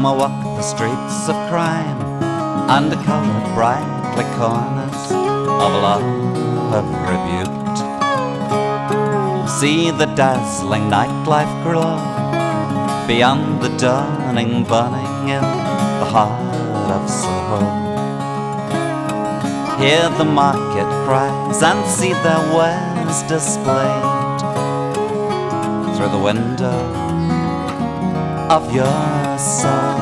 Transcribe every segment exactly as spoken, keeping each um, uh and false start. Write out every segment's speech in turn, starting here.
I walk the streets of crime, undercoloured brightly corners of love rebuked. See the dazzling nightlife glow beyond the dawning burning in the heart of Soho. Hear the market cries and see their wares displayed through the window of your soul.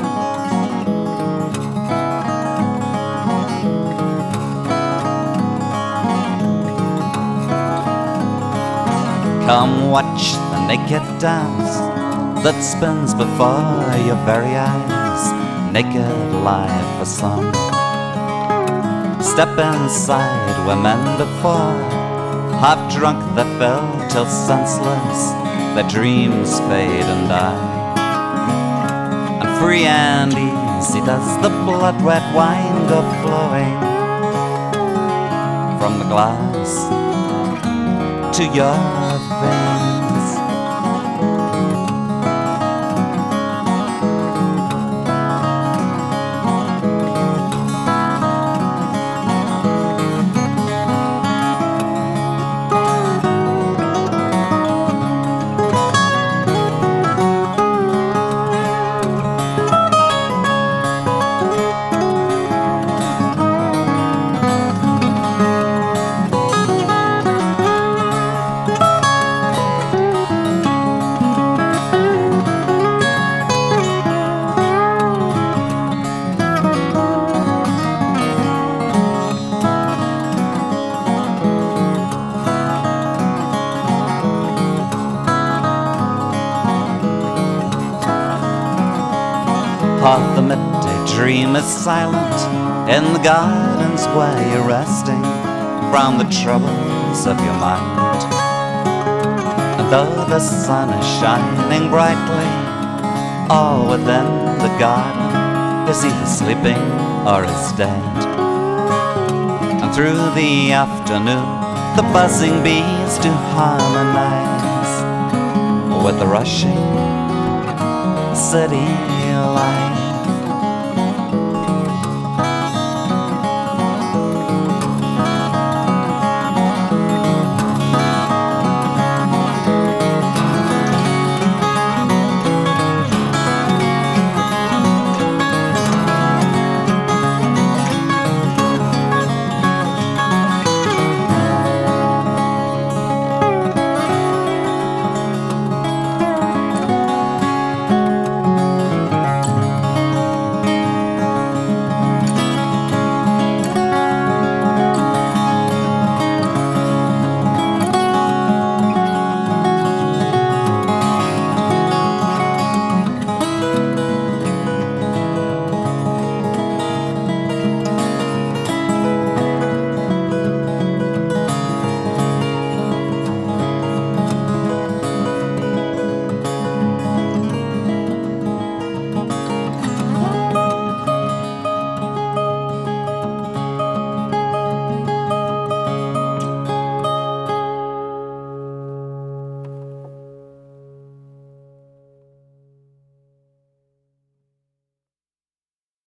Come watch the naked dance that spins before your very eyes, naked live for some. Step inside where men before, half drunk they fell till senseless, their dreams fade and die. And free and easy does the blood-red wine go flowing from the glass to your veins. Half the midday dream is silent in the gardens where you're resting from the troubles of your mind. And though the sun is shining brightly, all within the garden is either sleeping or is dead. And through the afternoon the buzzing bees do harmonize with the rushing city light.